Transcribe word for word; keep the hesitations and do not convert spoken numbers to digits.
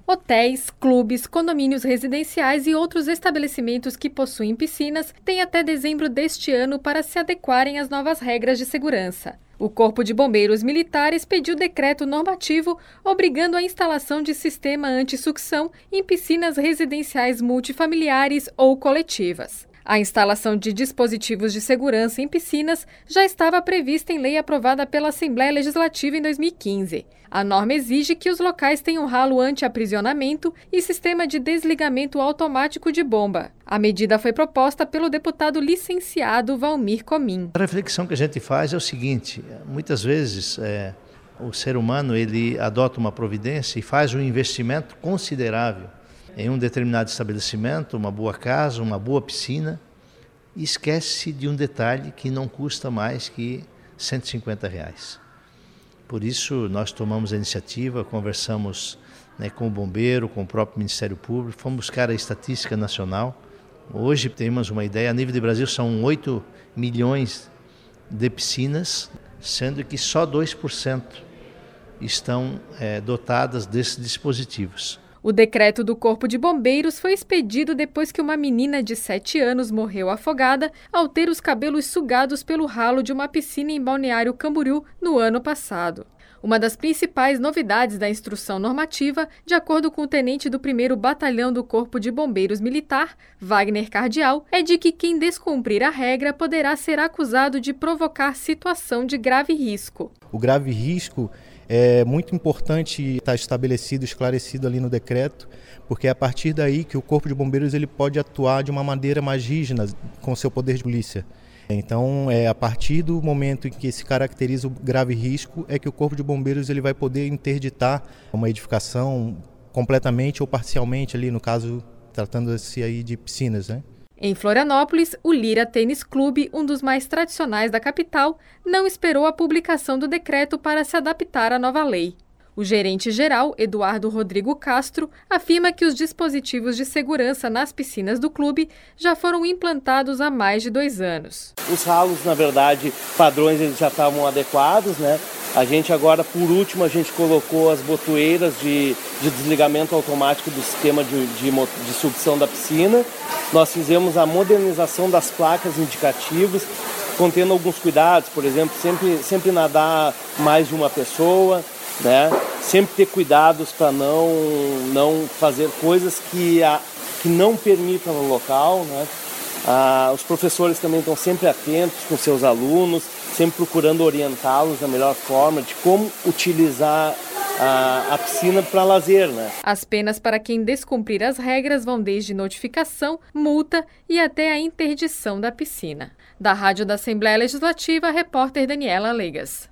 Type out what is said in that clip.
Hotéis, clubes, condomínios residenciais e outros estabelecimentos que possuem piscinas têm até dezembro deste ano para se adequarem às novas regras de segurança. O Corpo de Bombeiros Militares pediu decreto normativo obrigando a instalação de sistema anti-sucção em piscinas residenciais multifamiliares ou coletivas. A instalação de dispositivos de segurança em piscinas já estava prevista em lei aprovada pela Assembleia Legislativa em dois mil e quinze. A norma exige que os locais tenham ralo anti-aprisionamento e sistema de desligamento automático de bomba. A medida foi proposta pelo deputado licenciado Valmir Comin. A reflexão que a gente faz é o seguinte: muitas vezes é, o ser humano ele adota uma providência e faz um investimento considerável em um determinado estabelecimento, uma boa casa, uma boa piscina, e esquece de um detalhe que não custa mais que cento e cinquenta reais. Por isso nós tomamos a iniciativa, conversamos né, com o bombeiro, com o próprio Ministério Público, fomos buscar a estatística nacional. Hoje temos uma ideia, a nível de Brasil são oito milhões de piscinas, sendo que só dois por cento estão é, dotadas desses dispositivos. O decreto do Corpo de Bombeiros foi expedido depois que uma menina de sete anos morreu afogada ao ter os cabelos sugados pelo ralo de uma piscina em Balneário Camboriú no ano passado. Uma das principais novidades da instrução normativa, de acordo com o tenente do primeiro Batalhão do Corpo de Bombeiros Militar, Wagner Cardial, é de que quem descumprir a regra poderá ser acusado de provocar situação de grave risco. O grave risco é muito importante estar estabelecido, esclarecido ali no decreto, porque é a partir daí que o Corpo de Bombeiros ele pode atuar de uma maneira mais rígida com seu poder de polícia. Então, é a partir do momento em que se caracteriza o grave risco, é que o Corpo de Bombeiros ele vai poder interditar uma edificação completamente ou parcialmente, ali no caso, tratando-se aí de piscinas, né? Em Florianópolis, o Lira Tênis Clube, um dos mais tradicionais da capital, não esperou a publicação do decreto para se adaptar à nova lei. O gerente-geral, Eduardo Rodrigo Castro, afirma que os dispositivos de segurança nas piscinas do clube já foram implantados há mais de dois anos. Os ralos, na verdade, padrões eles já estavam adequados, né? A gente agora, por último, a gente colocou as botoeiras de, de desligamento automático do sistema de, de, de sucção da piscina. Nós fizemos a modernização das placas indicativas, contendo alguns cuidados, por exemplo, sempre, sempre nadar mais de uma pessoa, né? Sempre ter cuidados para não, não fazer coisas que, a, que não permitam no local, né? Ah, os professores também estão sempre atentos com seus alunos, sempre procurando orientá-los da melhor forma de como utilizar a, a piscina para lazer, né? As penas para quem descumprir as regras vão desde notificação, multa e até a interdição da piscina. Da Rádio da Assembleia Legislativa, repórter Daniela Legas.